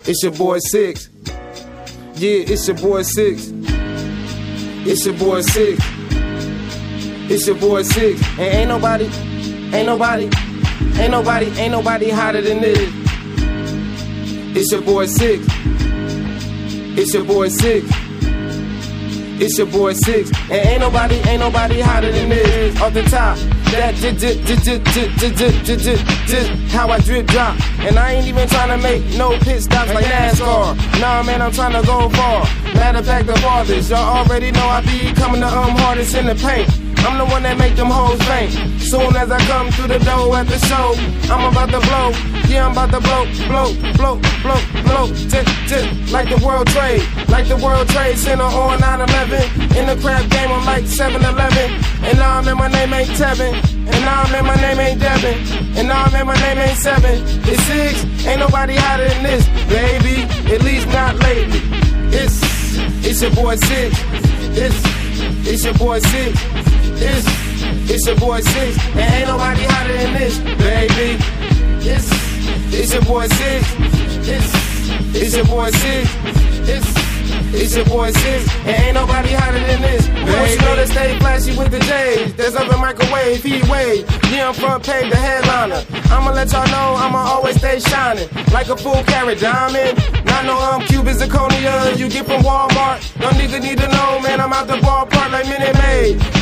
It's your boy Six. Yeah, it's your boy Six. It's your boy Six. It's your boy Six. And ain't nobody hotter than this. It's your boy Six. It's your boy Six. It's your boy Six. And ain't nobody hotter than this. Off the top, that how I drip drop. And I ain't even tryna make no pit stops like NASCAR. Nah, man, I'm tryna go far. Matter of fact, the farthest. Y'all already know I be coming to hardest in the paint. I'm the one that make them hoes faint. Soon as I come through the door at the show, I'm about to blow. Yeah, I'm about to blow. Like the World Trade. Like the World Trade Center on 9/11. In the crap game, I'm like 7-Eleven. And now, man, my name ain't Tevin. And now, man, my name ain't Devin. And now, man, my name ain't Seven. It's Six. Ain't nobody hotter than this, baby. At least not lately. It's your boy Six. It's your boy Six. It's your boy Six. And ain't nobody hotter than this, baby. It's your boy Six. It's your boy Six. It's your boy Six. And ain't nobody hotter than this, baby. Want you know to stay flashy with the J's. There's up in microwave, heat wave. Yeah, I'm front page, the headliner. I'ma let y'all know I'ma always stay shining like a full carat diamond. Not no Cuban zirconia you get from Walmart. No nigga need to know, man, I'm out the ballpark like Minute Maid.